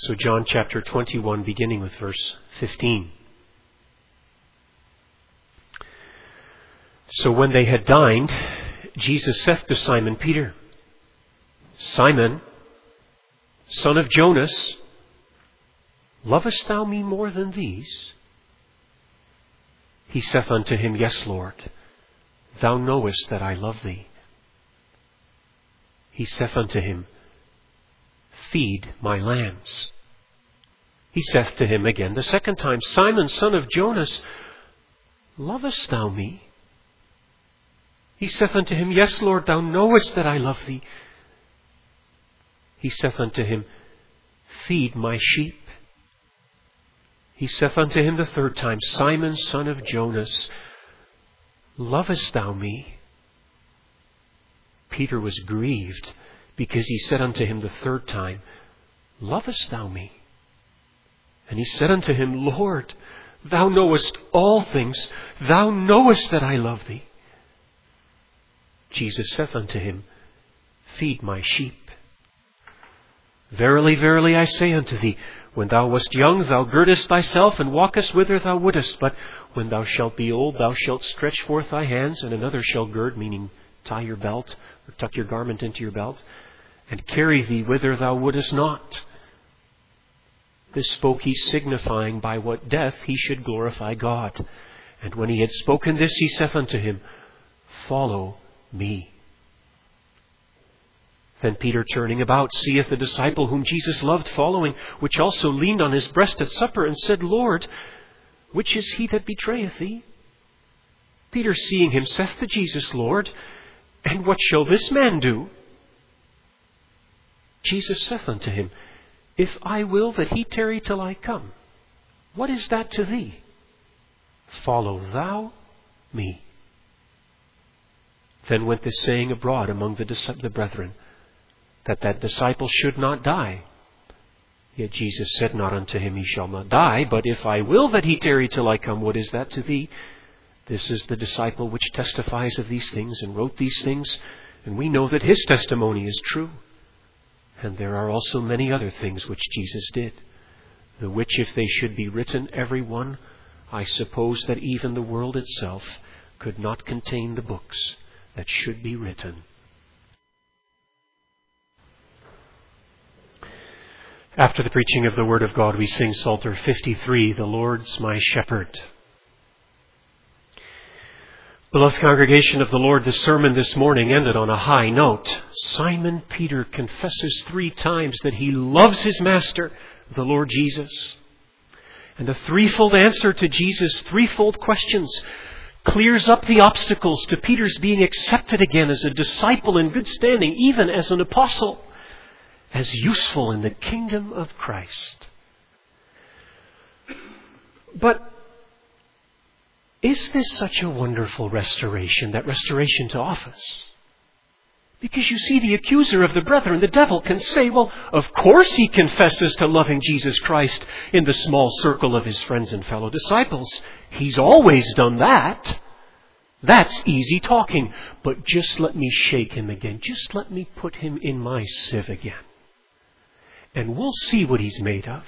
So John chapter 21, beginning with verse 15. So when they had dined, Jesus saith to Simon Peter, Simon, son of Jonas, lovest thou me more than these? He saith unto him, Yes, Lord, thou knowest that I love thee. He saith unto him, Feed my lambs. He saith to him again the second time, Simon, son of Jonas, lovest thou me? He saith unto him, Yes, Lord, thou knowest that I love thee. He saith unto him, Feed my sheep. He saith unto him the third time, Simon, son of Jonas, lovest thou me? Peter was grieved, because he said unto him the third time, Lovest thou me? And he said unto him, Lord, thou knowest all things. Thou knowest that I love thee. Jesus saith unto him, Feed my sheep. Verily, verily, I say unto thee, when thou wast young, thou girdest thyself and walkest whither thou wouldest. But when thou shalt be old, thou shalt stretch forth thy hands, and another shall gird, meaning tie your belt, or tuck your garment into your belt, and carry thee whither thou wouldest not. This spoke he, signifying by what death he should glorify God. And when he had spoken this, he saith unto him, Follow me. Then Peter, turning about, seeth the disciple whom Jesus loved following, which also leaned on his breast at supper, and said, Lord, which is he that betrayeth thee? Peter, seeing him, saith to Jesus, Lord, and what shall this man do? Jesus saith unto him, If I will that he tarry till I come, what is that to thee? Follow thou me. Then went this saying abroad among the brethren, that disciple should not die. Yet Jesus said not unto him, He shall not die, but if I will that he tarry till I come, what is that to thee? This is the disciple which testifies of these things and wrote these things, and we know that his testimony is true. And there are also many other things which Jesus did, the which if they should be written every one, I suppose that even the world itself could not contain the books that should be written. After the preaching of the Word of God, we sing Psalter 53, The Lord's my shepherd. Beloved congregation of the Lord, the sermon this morning ended on a high note. Simon Peter confesses 3 times that he loves his Master, the Lord Jesus. And the threefold answer to Jesus' threefold questions clears up the obstacles to Peter's being accepted again as a disciple in good standing, even as an apostle, as useful in the kingdom of Christ. But is this such a wonderful restoration, that restoration to office? Because you see, the accuser of the brethren, the devil, can say, well, of course he confesses to loving Jesus Christ in the small circle of his friends and fellow disciples. He's always done that. That's easy talking. But just let me shake him again. Just let me put him in my sieve again. And we'll see what he's made of.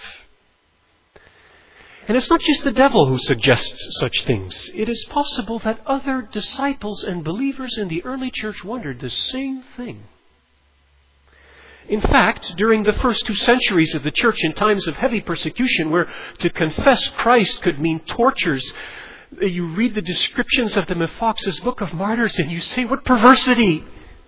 And it's not just the devil who suggests such things. It is possible that other disciples and believers in the early church wondered the same thing. In fact, during the first 2 centuries of the church, in times of heavy persecution, where to confess Christ could mean tortures, you read the descriptions of them in Fox's Book of Martyrs and you say, what perversity!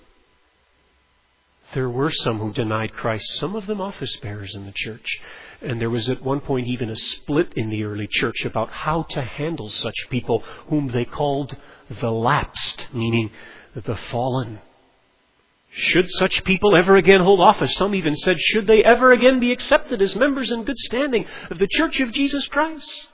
There were some who denied Christ, some of them office bearers in the church. And there was at one point even a split in the early church about how to handle such people whom they called the lapsed, meaning the fallen. Should such people ever again hold office? Some even said, should they ever again be accepted as members in good standing of the Church of Jesus Christ?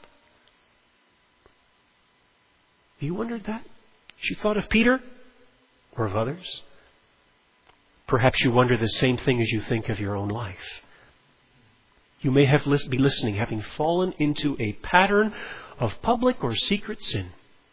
Have you wondered that? You thought of Peter or of others? Perhaps you wonder the same thing as you think of your own life. You may be listening, having fallen into a pattern of public or secret sin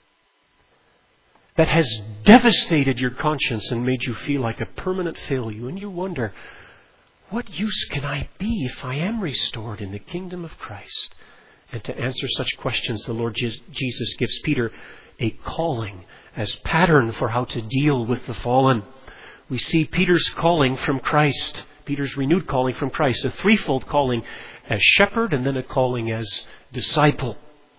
that has devastated your conscience and made you feel like a permanent failure. And you wonder, what use can I be if I am restored in the kingdom of Christ? And to answer such questions, the Lord Jesus gives Peter a calling as pattern for how to deal with the fallen. We see Peter's calling from Christ, Peter's renewed calling from Christ, a threefold calling as shepherd and then a calling as disciple.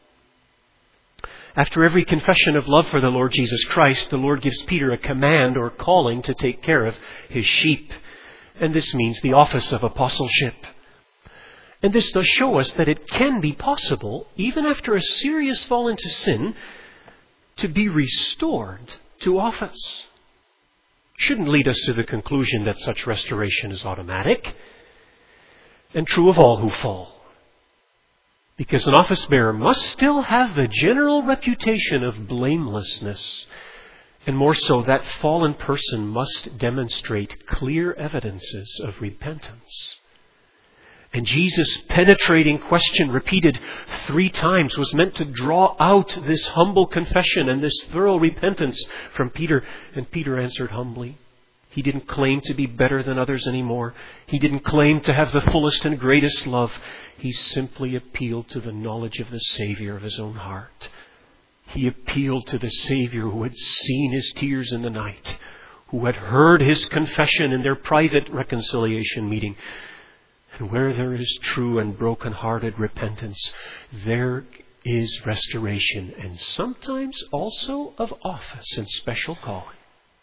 After every confession of love for the Lord Jesus Christ, the Lord gives Peter a command or calling to take care of his sheep. And this means the office of apostleship. And this does show us that it can be possible, even after a serious fall into sin, to be restored to office. Shouldn't lead us to the conclusion that such restoration is automatic and true of all who fall. Because an office bearer must still have the general reputation of blamelessness. And more so, that fallen person must demonstrate clear evidences of repentance. And Jesus' penetrating question, repeated 3 times, was meant to draw out this humble confession and this thorough repentance from Peter. And Peter answered humbly. He didn't claim to be better than others anymore. He didn't claim to have the fullest and greatest love. He simply appealed to the knowledge of the Savior of his own heart. He appealed to the Savior who had seen his tears in the night, who had heard his confession in their private reconciliation meeting. And where there is true and broken-hearted repentance, there is restoration, and sometimes also of office and special calling.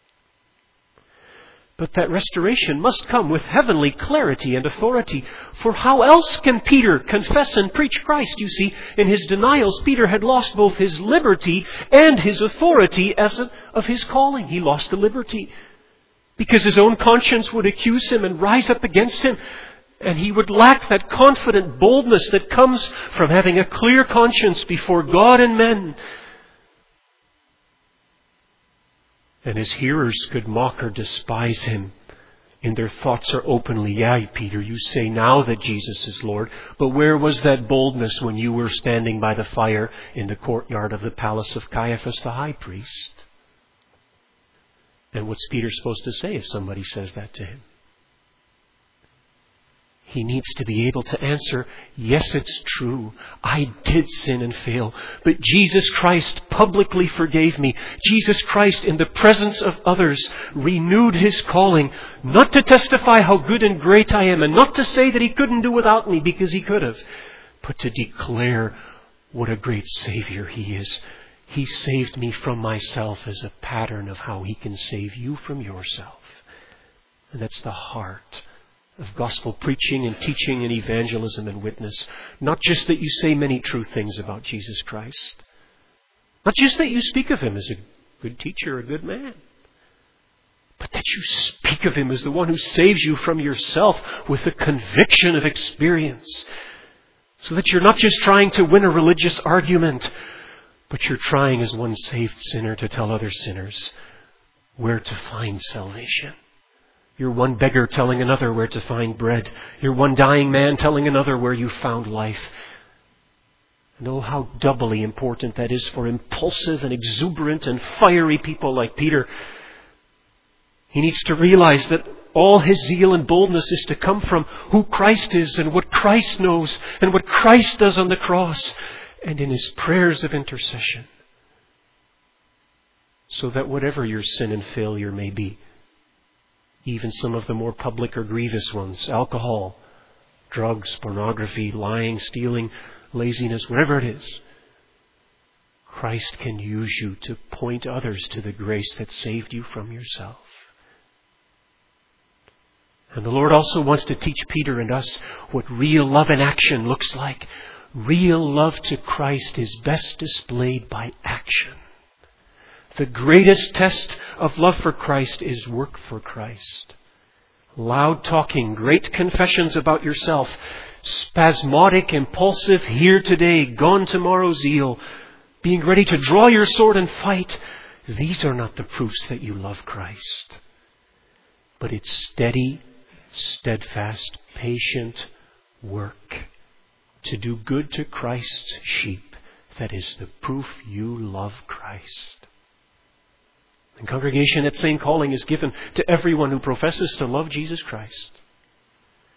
But that restoration must come with heavenly clarity and authority. For how else can Peter confess and preach Christ? You see, in his denials, Peter had lost both his liberty and his authority of his calling. He lost the liberty because his own conscience would accuse him and rise up against him. And he would lack that confident boldness that comes from having a clear conscience before God and men. And his hearers could mock or despise him. In their thoughts are openly, "Yeah, Peter, you say now that Jesus is Lord, but where was that boldness when you were standing by the fire in the courtyard of the palace of Caiaphas the high priest?" And what's Peter supposed to say if somebody says that to him? He needs to be able to answer, "Yes, it's true. I did sin and fail. But Jesus Christ publicly forgave me. Jesus Christ, in the presence of others, renewed his calling, not to testify how good and great I am, and not to say that he couldn't do without me, because he could have, but to declare what a great Savior he is. He saved me from myself as a pattern of how he can save you from yourself." And that's the heart of gospel preaching and teaching and evangelism and witness. Not just that you say many true things about Jesus Christ. Not just that you speak of him as a good teacher, a good man. But that you speak of him as the one who saves you from yourself with the conviction of experience. So that you're not just trying to win a religious argument, but you're trying as one saved sinner to tell other sinners where to find salvation. You're one beggar telling another where to find bread. You're one dying man telling another where you found life. And oh, how doubly important that is for impulsive and exuberant and fiery people like Peter. He needs to realize that all his zeal and boldness is to come from who Christ is and what Christ knows and what Christ does on the cross and in his prayers of intercession. So that whatever your sin and failure may be, even some of the more public or grievous ones, alcohol, drugs, pornography, lying, stealing, laziness, whatever it is, Christ can use you to point others to the grace that saved you from yourself. And the Lord also wants to teach Peter and us what real love in action looks like. Real love to Christ is best displayed by action. The greatest test of love for Christ is work for Christ. Loud talking, great confessions about yourself, spasmodic, impulsive, here today, gone tomorrow zeal, being ready to draw your sword and fight. These are not the proofs that you love Christ. But it's steady, steadfast, patient work to do good to Christ's sheep. That is the proof you love Christ. And congregation, that same calling is given to everyone who professes to love Jesus Christ.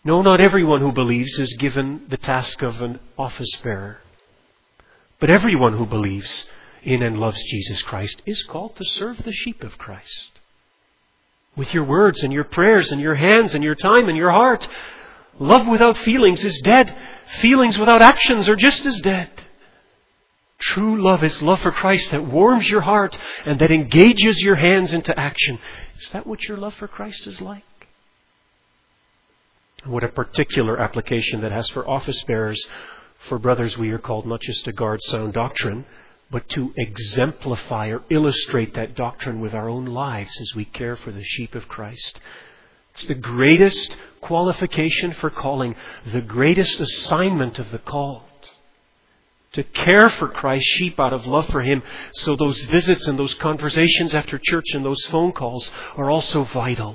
No, not everyone who believes is given the task of an office bearer. But everyone who believes in and loves Jesus Christ is called to serve the sheep of Christ. With your words and your prayers and your hands and your time and your heart. Love without feelings is dead. Feelings without actions are just as dead. True love is love for Christ that warms your heart and that engages your hands into action. Is that what your love for Christ is like? What a particular application that has for office bearers. For brothers, we are called not just to guard sound doctrine, but to exemplify or illustrate that doctrine with our own lives as we care for the sheep of Christ. It's the greatest qualification for calling, the greatest assignment of the called. To care for Christ's sheep out of love for Him, so those visits and those conversations after church and those phone calls are also vital.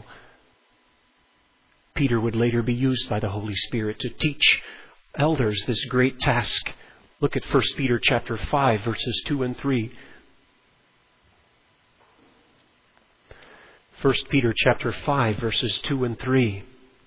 Peter would later be used by the Holy Spirit to teach elders this great task. Look at 1 Peter chapter 5, verses 2 and 3. 1 Peter chapter 5, verses 2 and 3.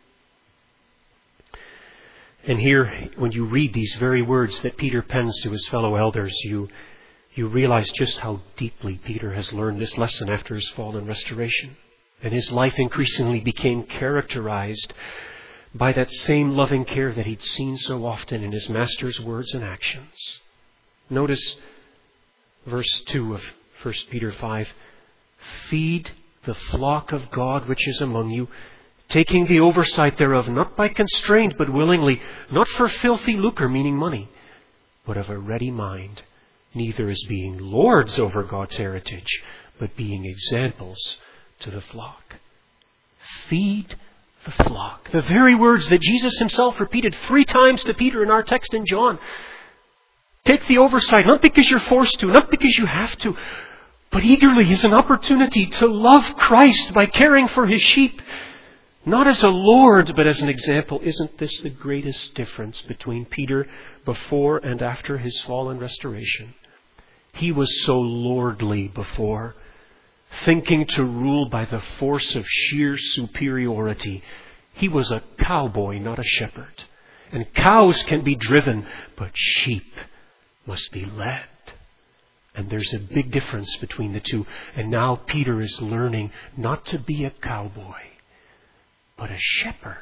And here, when you read these very words that Peter pens to his fellow elders, you realize just how deeply Peter has learned this lesson after his fall and restoration. And his life increasingly became characterized by that same loving care that he'd seen so often in his Master's words and actions. Notice verse 2 of 1 Peter 5. Feed the flock of God which is among you, taking the oversight thereof, not by constraint, but willingly, not for filthy lucre, meaning money, but of a ready mind, neither as being lords over God's heritage, but being examples to the flock. Feed the flock. The very words that Jesus Himself repeated 3 times to Peter in our text in John. Take the oversight, not because you're forced to, not because you have to, but eagerly as an opportunity to love Christ by caring for His sheep. Not as a lord, but as an example. Isn't this the greatest difference between Peter before and after his fall and restoration? He was so lordly before, thinking to rule by the force of sheer superiority. He was a cowboy, not a shepherd. And cows can be driven, but sheep must be led. And there's a big difference between the two. And now Peter is learning not to be a cowboy, but a shepherd.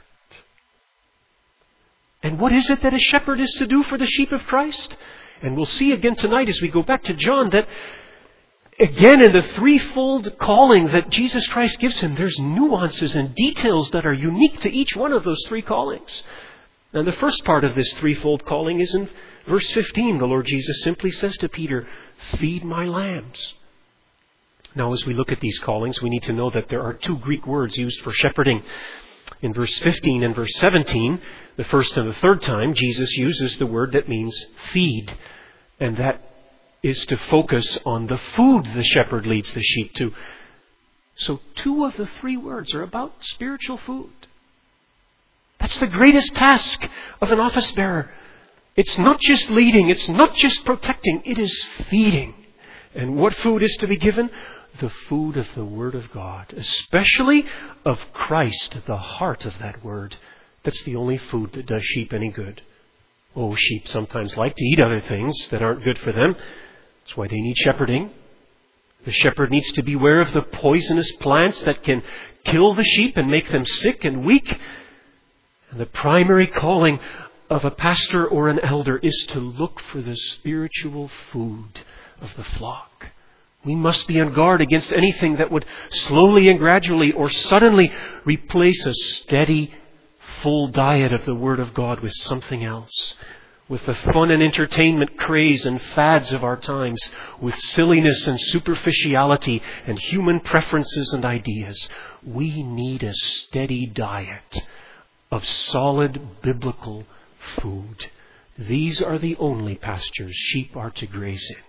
And what is it that a shepherd is to do for the sheep of Christ? And we'll see again tonight as we go back to John that again in the threefold calling that Jesus Christ gives him, there's nuances and details that are unique to each one of those 3 callings. And the first part of this threefold calling is in verse 15. The Lord Jesus simply says to Peter, "Feed my lambs." Now, as we look at these callings, we need to know that there are 2 Greek words used for shepherding. In verse 15 and verse 17, the first and the third time, Jesus uses the word that means feed. And that is to focus on the food the shepherd leads the sheep to. So 2 of the 3 words are about spiritual food. That's the greatest task of an office bearer. It's not just leading, it's not just protecting, it is feeding. And what food is to be given? The food of the Word of God, especially of Christ, the heart of that Word. That's the only food that does sheep any good. Oh, sheep sometimes like to eat other things that aren't good for them. That's why they need shepherding. The shepherd needs to beware of the poisonous plants that can kill the sheep and make them sick and weak. And the primary calling of a pastor or an elder is to look for the spiritual food of the flock. We must be on guard against anything that would slowly and gradually or suddenly replace a steady, full diet of the Word of God with something else. With the fun and entertainment craze and fads of our times, with silliness and superficiality and human preferences and ideas. We need a steady diet of solid biblical food. These are the only pastures sheep are to graze in.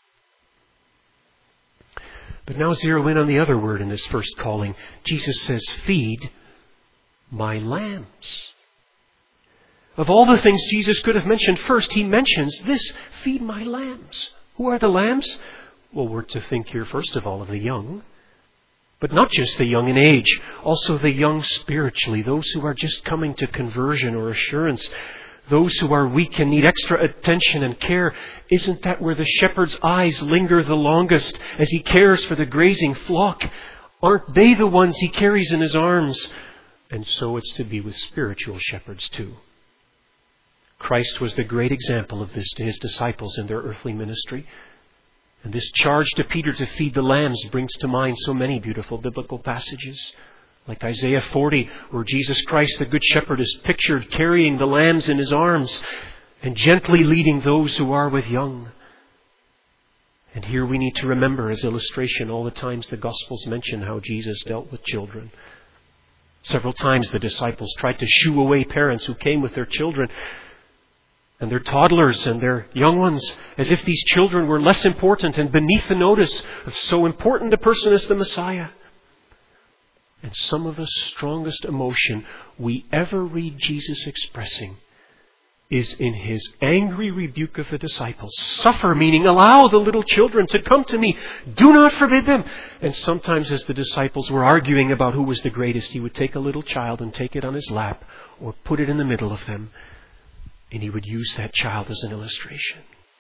But now zero in on the other word in this first calling. Jesus says, "Feed my lambs." Of all the things Jesus could have mentioned first, He mentions this, "Feed my lambs." Who are the lambs? Well, we're to think here first of all of the young. But not just the young in age, also the young spiritually, those who are just coming to conversion or assurance, those who are weak and need extra attention and care. Isn't that where the shepherd's eyes linger the longest as he cares for the grazing flock? Aren't they the ones he carries in his arms? And so it's to be with spiritual shepherds too. Christ was the great example of this to his disciples in their earthly ministry. And this charge to Peter to feed the lambs brings to mind so many beautiful biblical passages. Like Isaiah 40, where Jesus Christ, the Good Shepherd, is pictured carrying the lambs in his arms and gently leading those who are with young. And here we need to remember as illustration all the times the Gospels mention how Jesus dealt with children. Several times the disciples tried to shoo away parents who came with their children and their toddlers and their young ones, as if these children were less important and beneath the notice of so important a person as the Messiah. And some of the strongest emotion we ever read Jesus expressing is in his angry rebuke of the disciples. Suffer, meaning allow the little children to come to me. Do not forbid them. And sometimes as the disciples were arguing about who was the greatest, he would take a little child and take it on his lap or put it in the middle of them. And he would use that child as an illustration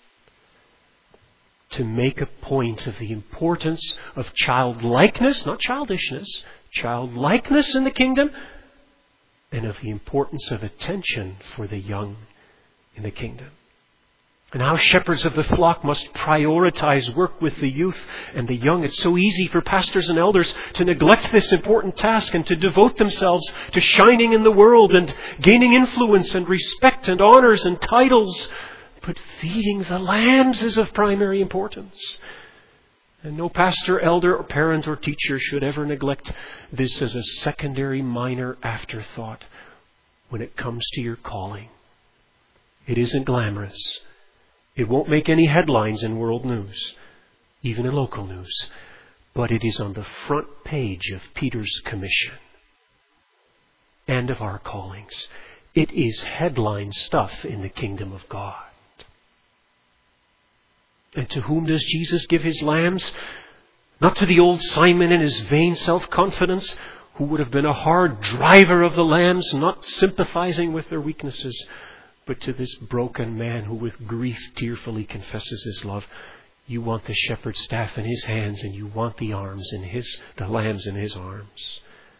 to make a point of the importance of childlikeness, not childishness, childlikeness in the kingdom, and of the importance of attention for the young in the kingdom. And how shepherds of the flock must prioritize work with the youth and the young. It's so easy for pastors and elders to neglect this important task and to devote themselves to shining in the world and gaining influence and respect and honors and titles. But feeding the lambs is of primary importance. And no pastor, elder, or parent or teacher should ever neglect this as a secondary, minor afterthought when it comes to your calling. It isn't glamorous. It won't make any headlines in world news, even in local news. But it is on the front page of Peter's commission and of our callings. It is headline stuff in the kingdom of God. And to whom does Jesus give his lambs? Not to the old Simon and his vain self-confidence, who would have been a hard driver of the lambs, not sympathizing with their weaknesses, but to this broken man who with grief tearfully confesses his love. You want the shepherd's staff in his hands, and you want the lambs in his arms.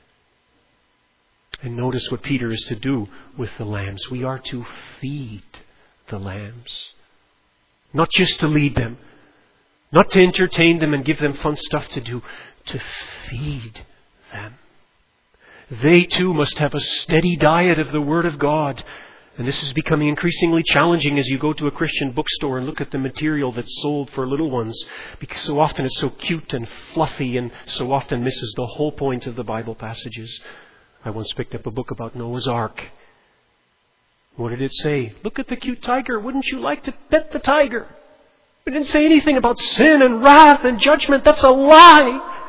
And notice what Peter is to do with the lambs. We are to feed the lambs. Not just to lead them, not to entertain them and give them fun stuff to do, to feed them. They too must have a steady diet of the Word of God. And this is becoming increasingly challenging as you go to a Christian bookstore and look at the material that's sold for little ones, because so often it's so cute and fluffy and so often misses the whole point of the Bible passages. I once picked up a book about Noah's Ark. What did it say? Look at the cute tiger. Wouldn't you like to pet the tiger? It didn't say anything about sin and wrath and judgment. That's a lie.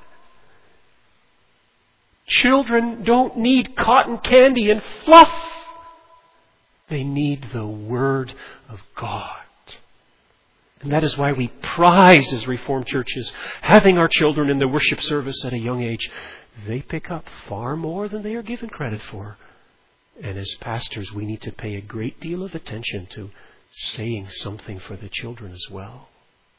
Children don't need cotton candy and fluff. They need the Word of God. And that is why we prize as Reformed churches having our children in the worship service at a young age. They pick up far more than they are given credit for. And as pastors, we need to pay a great deal of attention to saying something for the children as well.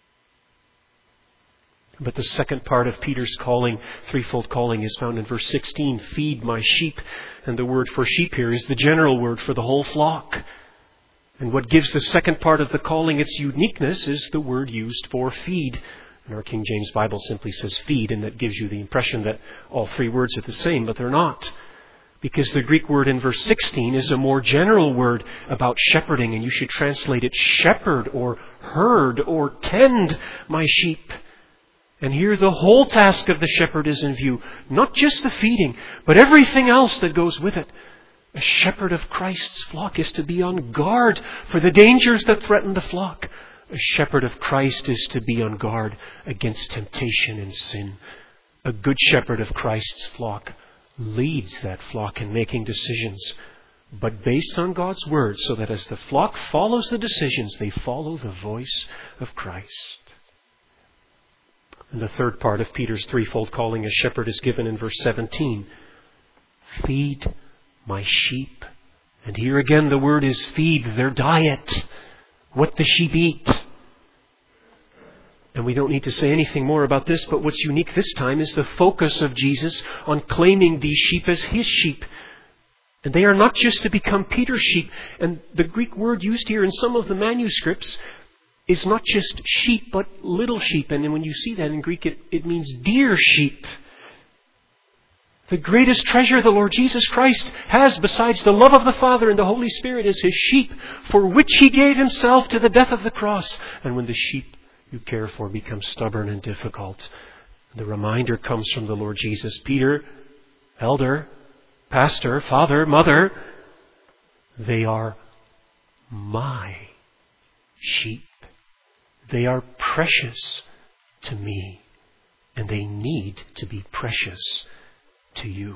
But the second part of Peter's calling, threefold calling, is found in verse 16. Feed my sheep. And the word for sheep here is the general word for the whole flock. And what gives the second part of the calling its uniqueness is the word used for feed. And our King James Bible simply says feed, and that gives you the impression that all three words are the same, but they're not. Because the Greek word in verse 16 is a more general word about shepherding, and you should translate it shepherd or herd or tend my sheep. And here the whole task of the shepherd is in view. Not just the feeding, but everything else that goes with it. A shepherd of Christ's flock is to be on guard for the dangers that threaten the flock. A shepherd of Christ is to be on guard against temptation and sin. A good shepherd of Christ's flock leads that flock in making decisions, but based on God's Word, so that as the flock follows the decisions, they follow the voice of Christ. And the third part of Peter's threefold calling as shepherd is given in verse 17. Feed my sheep. And here again the word is feed, their diet, what the sheep eat. And we don't need to say anything more about this, but what's unique this time is the focus of Jesus on claiming these sheep as his sheep. And they are not just to become Peter's sheep. And the Greek word used here in some of the manuscripts is not just sheep, but little sheep. And when you see that in Greek, it means dear sheep. The greatest treasure the Lord Jesus Christ has, besides the love of the Father and the Holy Spirit, is his sheep, for which he gave himself to the death of the cross. And when the sheep you care for become stubborn and difficult, the reminder comes from the Lord Jesus. Peter, elder, pastor, father, mother, they are my sheep. They are precious to me, and they need to be precious to you.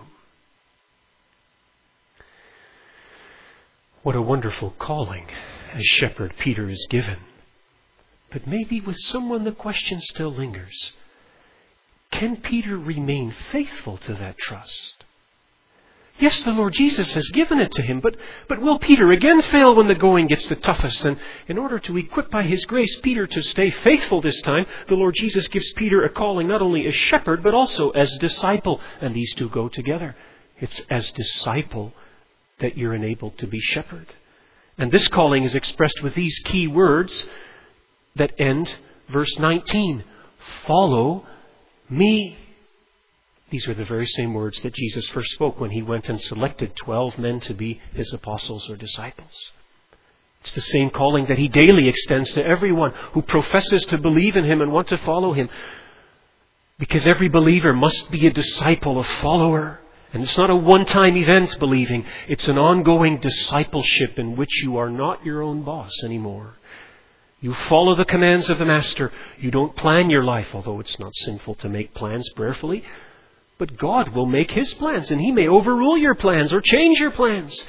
What a wonderful calling as shepherd Peter is given. But maybe with someone the question still lingers. Can Peter remain faithful to that trust? Yes, the Lord Jesus has given it to him, but will Peter again fail when the going gets the toughest? And in order to equip by his grace Peter to stay faithful this time, the Lord Jesus gives Peter a calling not only as shepherd, but also as disciple. And these two go together. It's as disciple that you're enabled to be shepherd. And this calling is expressed with these key words that end verse 19. Follow me. These are the very same words that Jesus first spoke when he went and selected 12 men to be his apostles or disciples. It's the same calling that he daily extends to everyone who professes to believe in him and want to follow him. Because every believer must be a disciple, a follower. And it's not a one-time event believing. It's an ongoing discipleship in which you are not your own boss anymore. You follow the commands of the Master. You don't plan your life, although it's not sinful to make plans prayerfully. But God will make his plans, and he may overrule your plans or change your plans.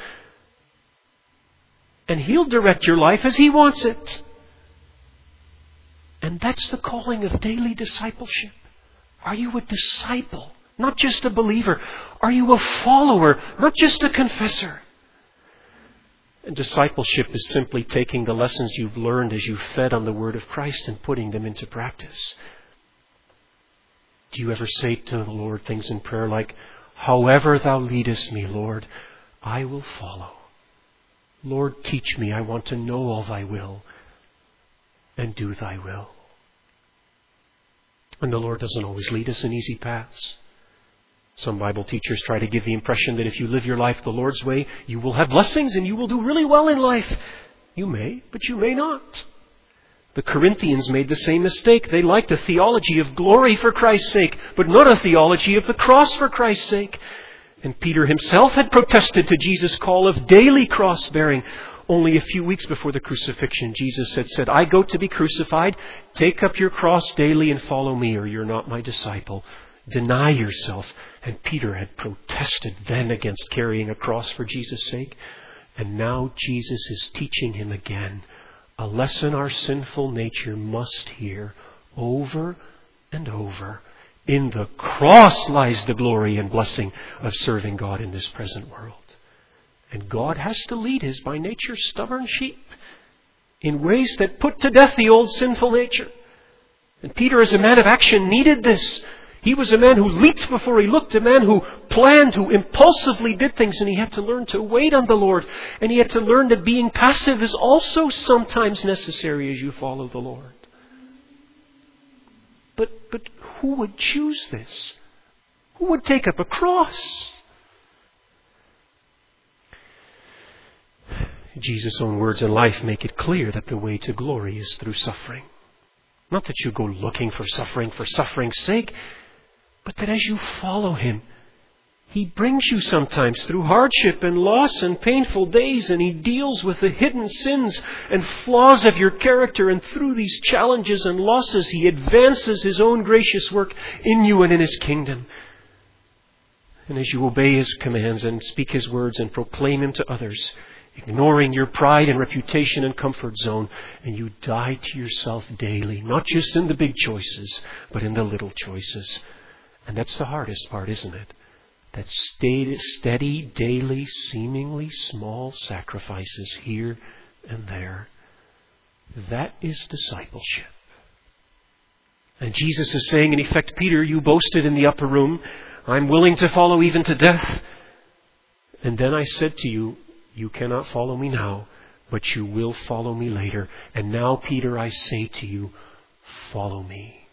And he'll direct your life as he wants it. And that's the calling of daily discipleship. Are you a disciple? Not just a believer. Are you a follower? Not just a confessor. And discipleship is simply taking the lessons you've learned as you've fed on the Word of Christ and putting them into practice. Do you ever say to the Lord things in prayer like, however thou leadest me, Lord, I will follow. Lord, teach me. I want to know all thy will and do thy will. And the Lord doesn't always lead us in easy paths. Some Bible teachers try to give the impression that if you live your life the Lord's way, you will have blessings and you will do really well in life. You may, but you may not. The Corinthians made the same mistake. They liked a theology of glory for Christ's sake, but not a theology of the cross for Christ's sake. And Peter himself had protested to Jesus' call of daily cross-bearing. Only a few weeks before the crucifixion, Jesus had said, I go to be crucified. Take up your cross daily and follow me, or you're not my disciple. Deny yourself. And Peter had protested then against carrying a cross for Jesus' sake. And now Jesus is teaching him again a lesson our sinful nature must hear over and over. In the cross lies the glory and blessing of serving God in this present world. And God has to lead his by nature stubborn sheep in ways that put to death the old sinful nature. And Peter, as a man of action, needed this. He was a man who leaped before he looked, a man who planned, who impulsively did things, and he had to learn to wait on the Lord. And he had to learn that being passive is also sometimes necessary as you follow the Lord. But who would choose this? Who would take up a cross? Jesus' own words in life make it clear that the way to glory is through suffering. Not that you go looking for suffering's sake, but that as you follow him, he brings you sometimes through hardship and loss and painful days, and he deals with the hidden sins and flaws of your character. And through these challenges and losses, he advances his own gracious work in you and in his kingdom. And as you obey his commands and speak his words and proclaim him to others, ignoring your pride and reputation and comfort zone, and you die to yourself daily, not just in the big choices, but in the little choices. And that's the hardest part, isn't it? That steady, daily, seemingly small sacrifices here and there. That is discipleship. And Jesus is saying, in effect, Peter, you boasted in the upper room, I'm willing to follow even to death. And then I said to you, you cannot follow me now, but you will follow me later. And now, Peter, I say to you, follow me.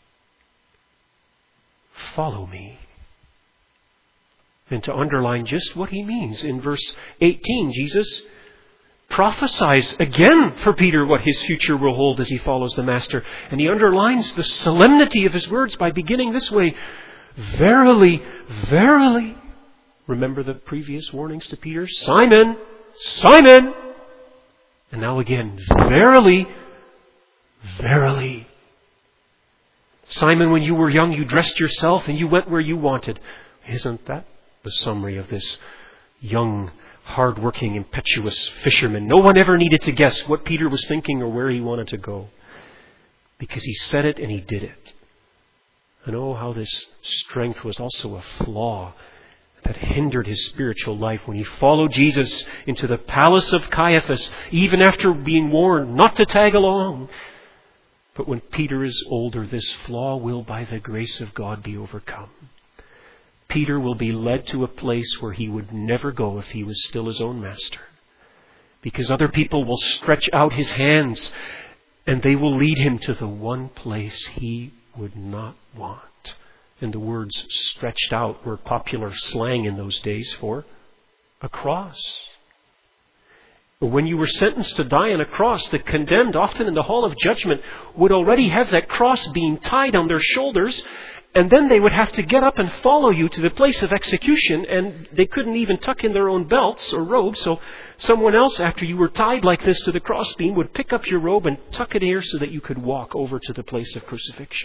Follow me. And to underline just what he means, in verse 18, Jesus prophesies again for Peter what his future will hold as he follows the Master. And he underlines the solemnity of his words by beginning this way, verily, verily. Remember the previous warnings to Peter? Simon, Simon. And now again, verily, verily. Simon, when you were young, you dressed yourself and you went where you wanted. Isn't that the summary of this young, hard-working, impetuous fisherman? No one ever needed to guess what Peter was thinking or where he wanted to go, because he said it and he did it. And oh, how this strength was also a flaw that hindered his spiritual life when he followed Jesus into the palace of Caiaphas, even after being warned not to tag along. But when Peter is older, this flaw will, by the grace of God, be overcome. Peter will be led to a place where he would never go if he was still his own master. Because other people will stretch out his hands and they will lead him to the one place he would not want. And the words stretched out were popular slang in those days for a cross. When you were sentenced to die on a cross, the condemned, often in the hall of judgment, would already have that cross being tied on their shoulders, and then they would have to get up and follow you to the place of execution, and they couldn't even tuck in their own belts or robes, so someone else, after you were tied like this to the crossbeam, would pick up your robe and tuck it here so that you could walk over to the place of crucifixion.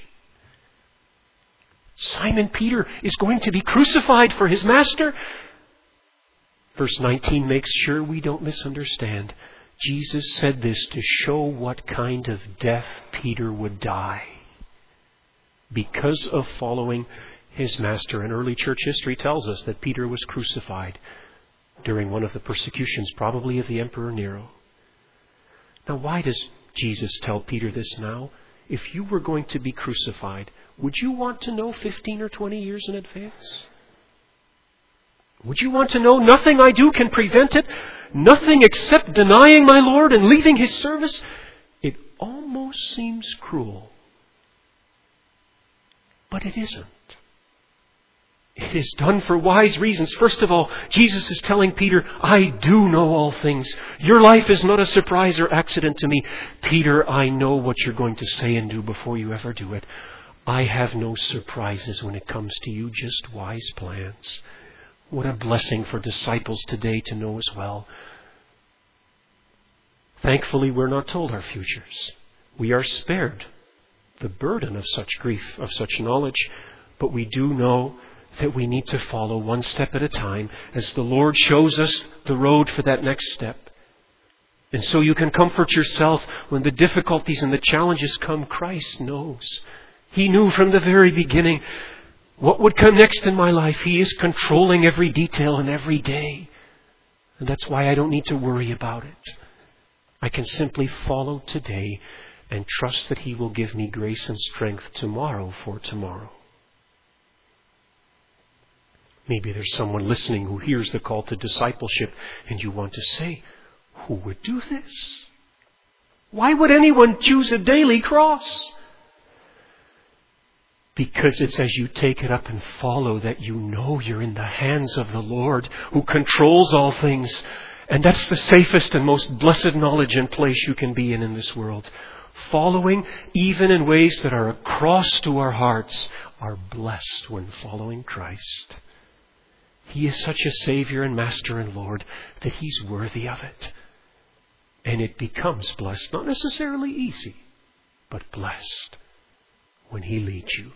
Simon Peter is going to be crucified for his master. Verse 19 makes sure we don't misunderstand. Jesus said this to show what kind of death Peter would die because of following his master. And early church history tells us that Peter was crucified during one of the persecutions, probably of the Emperor Nero. Now, why does Jesus tell Peter this now? If you were going to be crucified, would you want to know 15 or 20 years in advance? Would you want to know nothing I do can prevent it? Nothing except denying my Lord and leaving His service? It almost seems cruel. But it isn't. It is done for wise reasons. First of all, Jesus is telling Peter, I do know all things. Your life is not a surprise or accident to me. Peter, I know what you're going to say and do before you ever do it. I have no surprises when it comes to you, just wise plans. What a blessing for disciples today to know as well. Thankfully, we're not told our futures. We are spared the burden of such grief, of such knowledge, but we do know that we need to follow one step at a time as the Lord shows us the road for that next step. And so you can comfort yourself when the difficulties and the challenges come. Christ knows. He knew from the very beginning what would come next in my life. He is controlling every detail and every day. And that's why I don't need to worry about it. I can simply follow today and trust that He will give me grace and strength tomorrow for tomorrow. Maybe there's someone listening who hears the call to discipleship and you want to say, who would do this? Why would anyone choose a daily cross? Because it's as you take it up and follow that you know you're in the hands of the Lord who controls all things. And that's the safest and most blessed knowledge and place you can be in this world. Following, even in ways that are a cross to our hearts, are blessed when following Christ. He is such a Savior and Master and Lord that He's worthy of it. And it becomes blessed, not necessarily easy, but blessed when He leads you.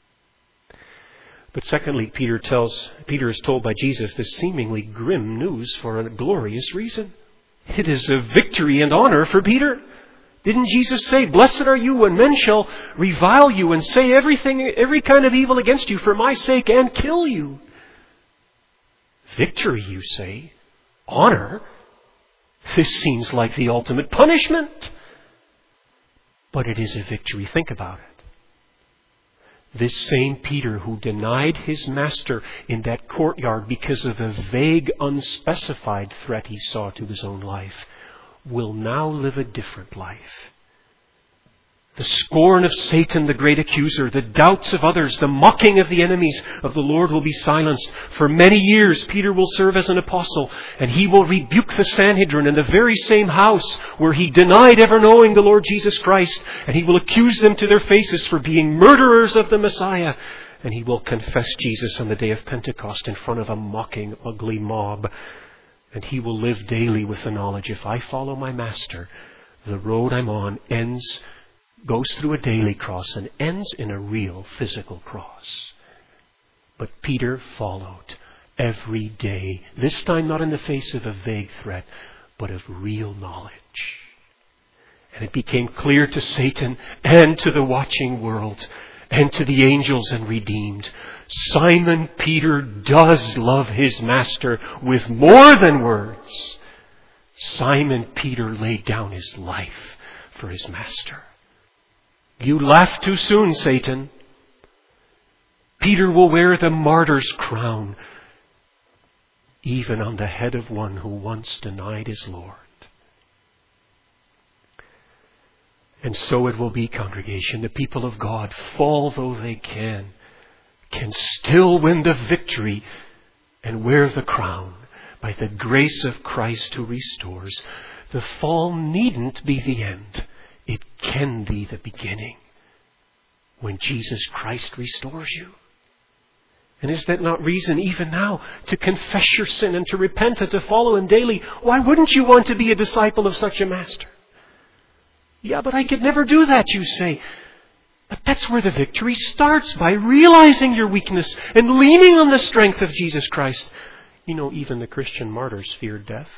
But secondly, Peter is told by Jesus this seemingly grim news for a glorious reason. It is a victory and honor for Peter. Didn't Jesus say, "Blessed are you when men shall revile you and say every kind of evil against you for my sake and kill you"? Victory, you say? Honor? This seems like the ultimate punishment. But it is a victory. Think about it. This same Peter who denied his master in that courtyard because of a vague, unspecified threat he saw to his own life will now live a different life. The scorn of Satan, the great accuser, the doubts of others, the mocking of the enemies of the Lord will be silenced. For many years, Peter will serve as an apostle, and he will rebuke the Sanhedrin in the very same house where he denied ever knowing the Lord Jesus Christ, and he will accuse them to their faces for being murderers of the Messiah, and he will confess Jesus on the day of Pentecost in front of a mocking, ugly mob. And he will live daily with the knowledge, if I follow my master, the road I'm on goes through a daily cross and ends in a real physical cross. But Peter followed every day, this time not in the face of a vague threat, but of real knowledge. And it became clear to Satan and to the watching world and to the angels and redeemed, Simon Peter does love his master with more than words. Simon Peter laid down his life for his master. You laugh too soon, Satan. Peter will wear the martyr's crown, even on the head of one who once denied his Lord. And so it will be, congregation. The people of God, fall though they can still win the victory and wear the crown by the grace of Christ who restores. The fall needn't be the end. It can be the beginning when Jesus Christ restores you. And is that not reason even now to confess your sin and to repent and to follow Him daily? Why wouldn't you want to be a disciple of such a master? Yeah, but I could never do that, you say. But that's where the victory starts, by realizing your weakness and leaning on the strength of Jesus Christ. You know, even the Christian martyrs feared death.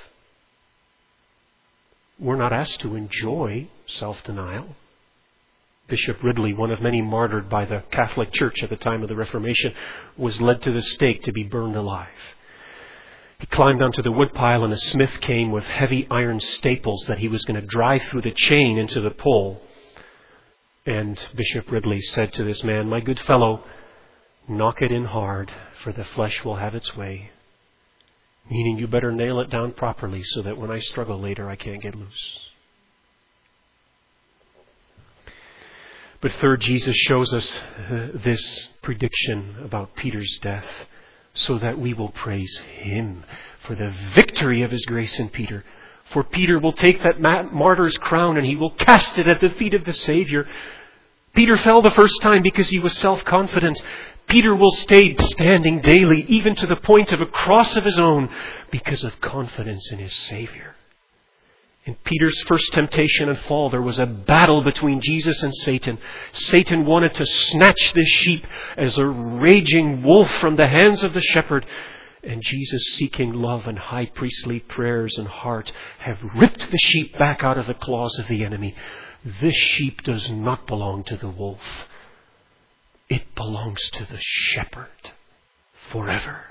We're not asked to enjoy self-denial. Bishop Ridley, one of many martyred by the Catholic Church at the time of the Reformation, was led to the stake to be burned alive. He climbed onto the woodpile and a smith came with heavy iron staples that he was going to drive through the chain into the pole. And Bishop Ridley said to this man, "My good fellow, knock it in hard, for the flesh will have its way." Meaning you better nail it down properly so that when I struggle later I can't get loose. But third, Jesus shows us this prediction about Peter's death so that we will praise Him for the victory of His grace in Peter. For Peter will take that martyr's crown and he will cast it at the feet of the Savior. Peter fell the first time because he was self-confident. Peter will stay standing daily, even to the point of a cross of his own, because of confidence in his Savior. In Peter's first temptation and fall, there was a battle between Jesus and Satan. Satan wanted to snatch this sheep as a raging wolf from the hands of the shepherd. And Jesus, seeking love and high priestly prayers and heart, have ripped the sheep back out of the claws of the enemy. This sheep does not belong to the wolf. It belongs to the shepherd forever.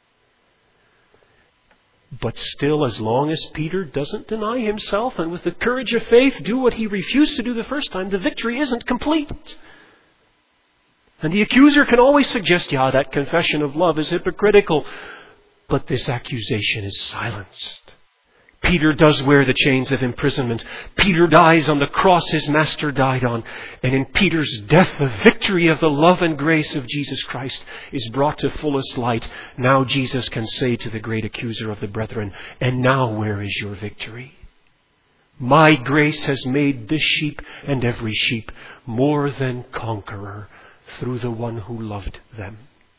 But still, as long as Peter doesn't deny himself and with the courage of faith do what he refused to do the first time, the victory isn't complete. And the accuser can always suggest, that confession of love is hypocritical. But this accusation is silenced. Peter does wear the chains of imprisonment. Peter dies on the cross his master died on. And in Peter's death, the victory of the love and grace of Jesus Christ is brought to fullest light. Now Jesus can say to the great accuser of the brethren, "And now where is your victory? My grace has made this sheep and every sheep more than conqueror through the one who loved them."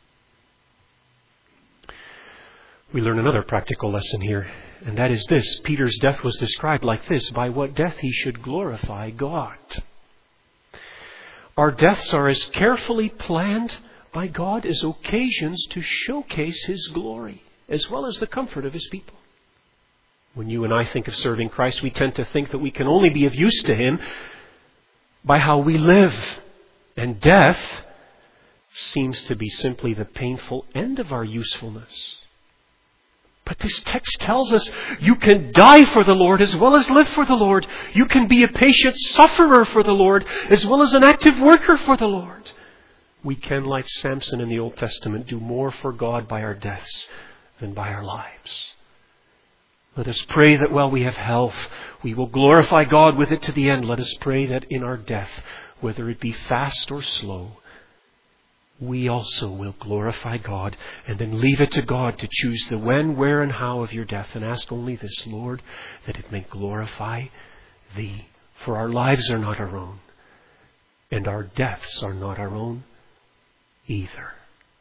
We learn another practical lesson here, and that is this. Peter's death was described like this: by what death he should glorify God. Our deaths are as carefully planned by God as occasions to showcase His glory, as well as the comfort of His people. When you and I think of serving Christ, we tend to think that we can only be of use to Him by how we live. And death seems to be simply the painful end of our usefulness. But this text tells us you can die for the Lord as well as live for the Lord. You can be a patient sufferer for the Lord as well as an active worker for the Lord. We can, like Samson in the Old Testament, do more for God by our deaths than by our lives. Let us pray that while we have health, we will glorify God with it to the end. Let us pray that in our death, whether it be fast or slow, we also will glorify God, and then leave it to God to choose the when, where, and how of your death, and ask only this, Lord, that it may glorify Thee. For our lives are not our own, and our deaths are not our own either.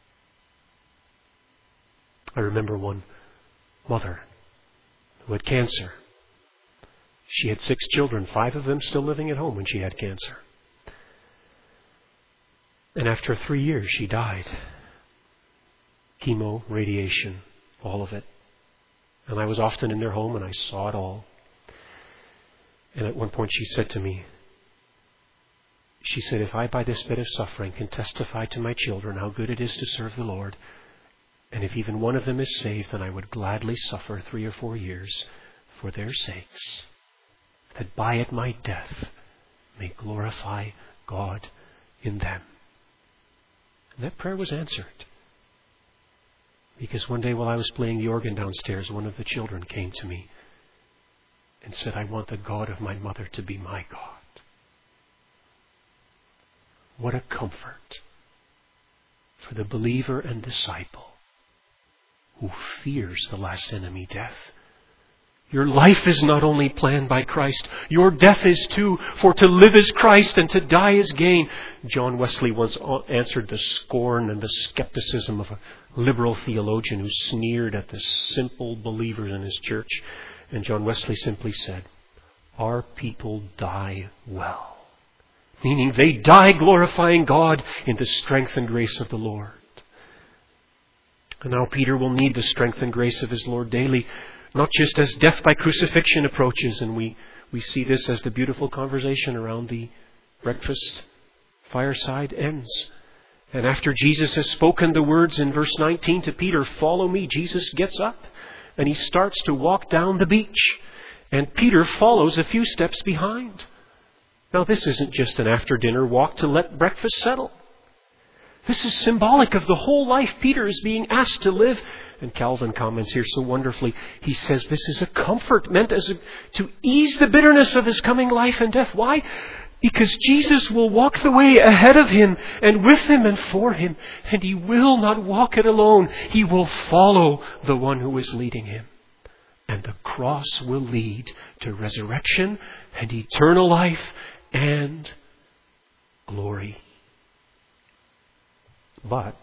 I remember one mother who had cancer. She had 6 children, 5 of them still living at home when she had cancer. And after 3 years, she died. Chemo, radiation, all of it. And I was often in their home and I saw it all. And at one point she said to me, she said, if I by this bit of suffering can testify to my children how good it is to serve the Lord, and if even one of them is saved, then I would gladly suffer 3 or 4 years for their sakes, that by it my death may glorify God in them. And that prayer was answered. Because one day while I was playing the organ downstairs, one of the children came to me and said, I want the God of my mother to be my God. What a comfort for the believer and disciple who fears the last enemy, death. Your life is not only planned by Christ, your death is too, for to live is Christ and to die is gain. John Wesley once answered the scorn and the skepticism of a liberal theologian who sneered at the simple believers in his church. And John Wesley simply said, our people die well. Meaning they die glorifying God in the strength and grace of the Lord. And now Peter will need the strength and grace of his Lord daily, not just as death by crucifixion approaches, and we see this as the beautiful conversation around the breakfast fireside ends. And after Jesus has spoken the words in verse 19 to Peter, follow me, Jesus gets up and he starts to walk down the beach. And Peter follows a few steps behind. Now this isn't just an after-dinner walk to let breakfast settle. This is symbolic of the whole life Peter is being asked to live. And Calvin comments here so wonderfully. He says this is a comfort meant to ease the bitterness of his coming life and death. Why? Because Jesus will walk the way ahead of him and with him and for him. And he will not walk it alone. He will follow the one who is leading him. And the cross will lead to resurrection and eternal life and glory. But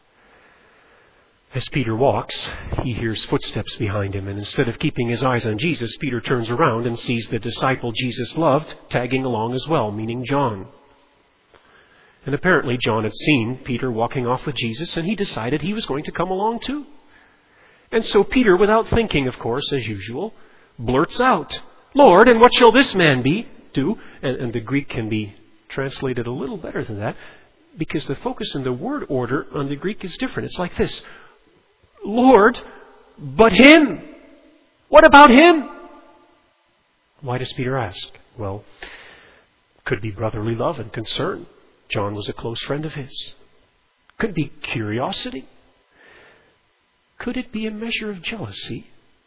as Peter walks, he hears footsteps behind him, and instead of keeping his eyes on Jesus, Peter turns around and sees the disciple Jesus loved tagging along as well, meaning John. And apparently John had seen Peter walking off with Jesus, and he decided he was going to come along too. And so Peter, without thinking, of course, as usual, blurts out, Lord, and what shall this man do? And the Greek can be translated a little better than that, because the focus in the word order on the Greek is different. It's like this. Lord, but him. What about him? Why does Peter ask? Well, could be brotherly love and concern. John was a close friend of his. Could be curiosity. Could it be a measure of jealousy?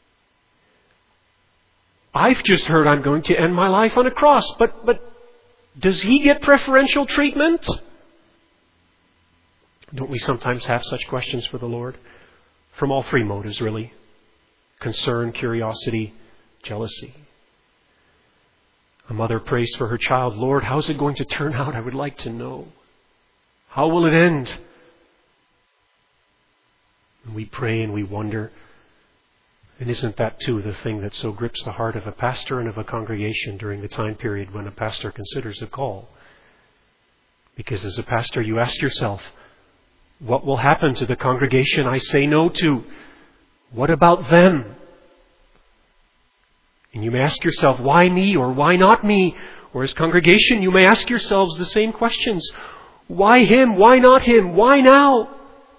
I've just heard I'm going to end my life on a cross, but does he get preferential treatment? Don't we sometimes have such questions for the Lord? From all 3 motives, really. Concern, curiosity, jealousy. A mother prays for her child, Lord, how's it going to turn out? I would like to know. How will it end? And we pray and we wonder. And isn't that too the thing that so grips the heart of a pastor and of a congregation during the time period when a pastor considers a call? Because as a pastor, you ask yourself, what will happen to the congregation I say no to? What about them? And you may ask yourself, why me or why not me? Or as congregation, you may ask yourselves the same questions. Why him? Why not him? Why now?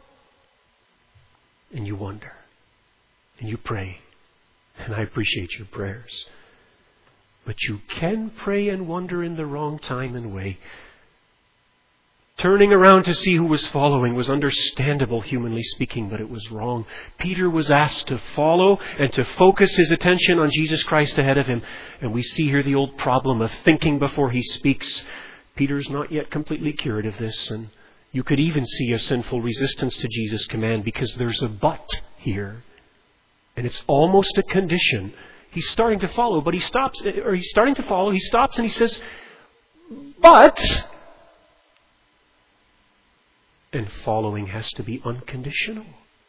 And you wonder. And you pray. And I appreciate your prayers. But you can pray and wonder in the wrong time and way. Turning around to see who was following was understandable, humanly speaking, but it was wrong. Peter was asked to follow and to focus his attention on Jesus Christ ahead of him. And we see here the old problem of thinking before he speaks. Peter's not yet completely cured of this, and you could even see a sinful resistance to Jesus' command because there's a but here. And it's almost a condition. He's starting to follow, but he stops, or he's starting to follow, he stops and he says, but... And following has to be unconditional.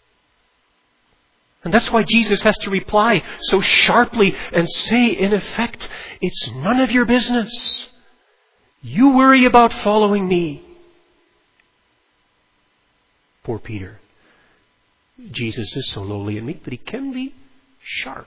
And that's why Jesus has to reply so sharply and say, in effect, it's none of your business. You worry about following me. Poor Peter. Jesus is so lowly and meek, but he can be sharp.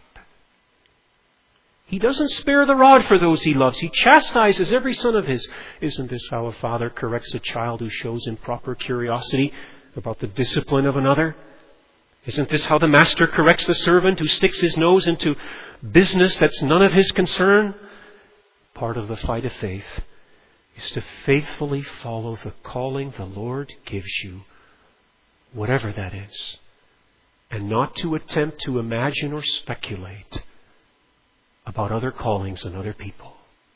He doesn't spare the rod for those he loves. He chastises every son of his. Isn't this how a father corrects a child who shows improper curiosity about the discipline of another? Isn't this how the master corrects the servant who sticks his nose into business that's none of his concern? Part of the fight of faith is to faithfully follow the calling the Lord gives you, whatever that is, and not to attempt to imagine or speculate about other callings and other people.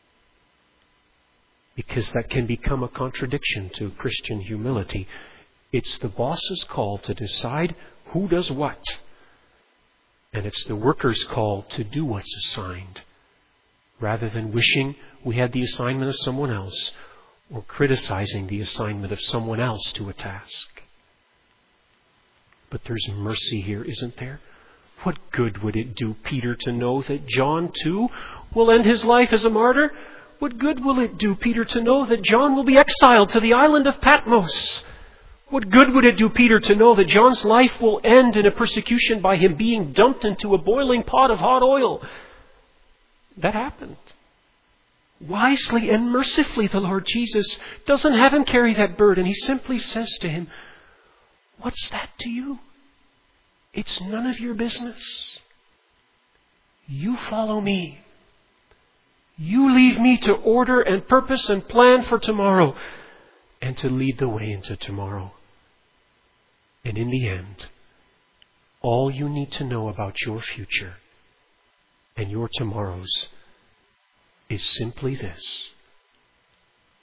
Because that can become a contradiction to Christian humility. It's the boss's call to decide who does what. And it's the worker's call to do what's assigned, rather than wishing we had the assignment of someone else or criticizing the assignment of someone else to a task. But there's mercy here, isn't there? What good would it do Peter to know that John too will end his life as a martyr? What good will it do Peter to know that John will be exiled to the island of Patmos? What good would it do Peter to know that John's life will end in a persecution by him being dumped into a boiling pot of hot oil? That happened. Wisely and mercifully, the Lord Jesus doesn't have him carry that burden. He simply says to him, "What's that to you? It's none of your business. You follow me. You leave me to order and purpose and plan for tomorrow and to lead the way into tomorrow." And in the end, all you need to know about your future and your tomorrows is simply this: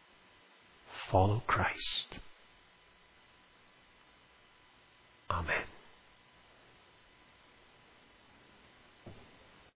follow Christ. Amen.